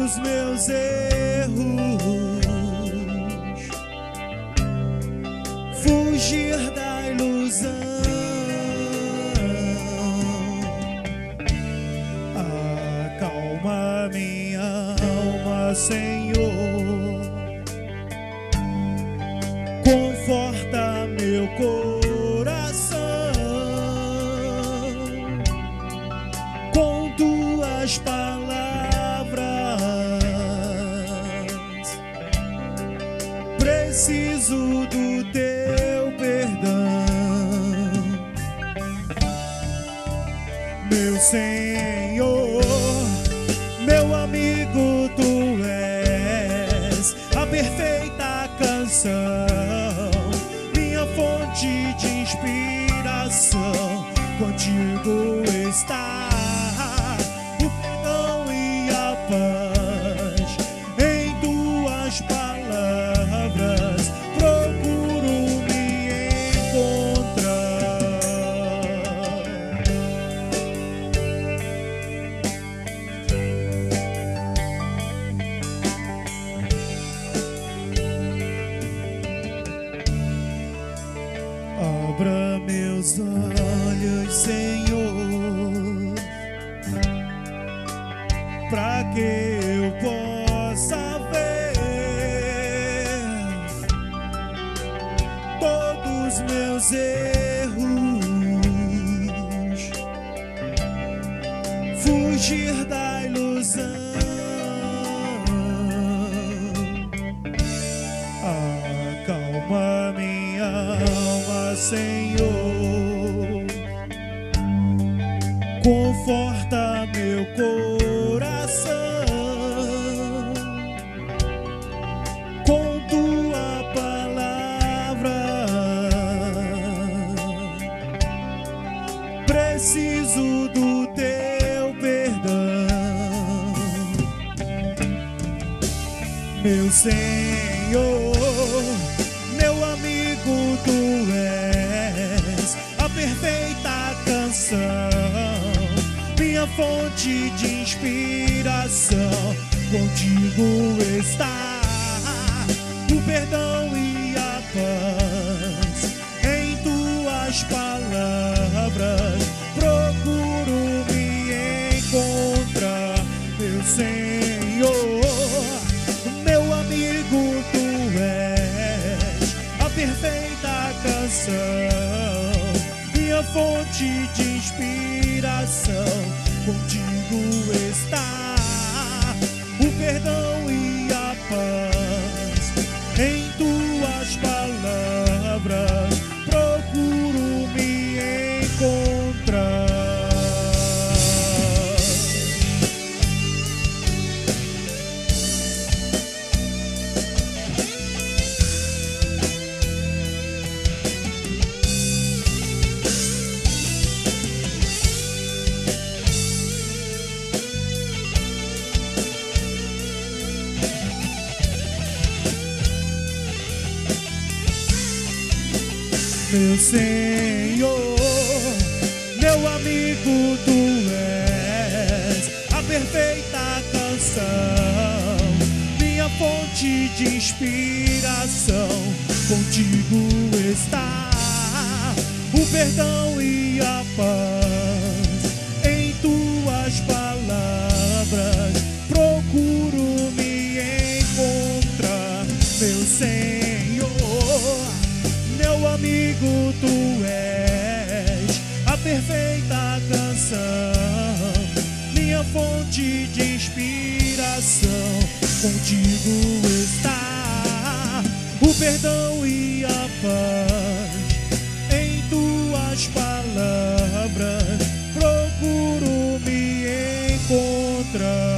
dos meus erros, fugir da ilusão. Acalma minha alma, Senhor, conforta meu coração com tuas palavras. Preciso do teu perdão, meu Senhor, meu amigo, tu és a perfeita canção, minha fonte de inspiração. Contigo está o perdão e a paz. Em tuas palavras procuro me encontrar. Abra meus olhos, Senhor, pra que eu possa ver todos meus erros, fugir da ilusão. Acalma minha alma, Senhor, conforta meu coração com tua palavra. Preciso do teu perdão, meu Senhor, meu amigo, tu és a perfeita canção, minha fonte de inspiração. Contigo está o perdão e a paz. Em tuas palavras procuro me encontrar, meu Senhor, meu amigo, tu és a perfeita canção, minha fonte de inspiração. Contigo está o perdão e a paz. Em tuas palavras procuro me encontrar. Meu Senhor, meu amigo, tu és a perfeita canção, minha fonte de inspiração. Contigo está o perdão e a paz. Em tuas palavras procuro me encontrar, meu Senhor, meu amigo, tu és a perfeita canção, minha fonte de inspiração. Contigo está o perdão e a paz. Em tuas palavras procuro me encontrar.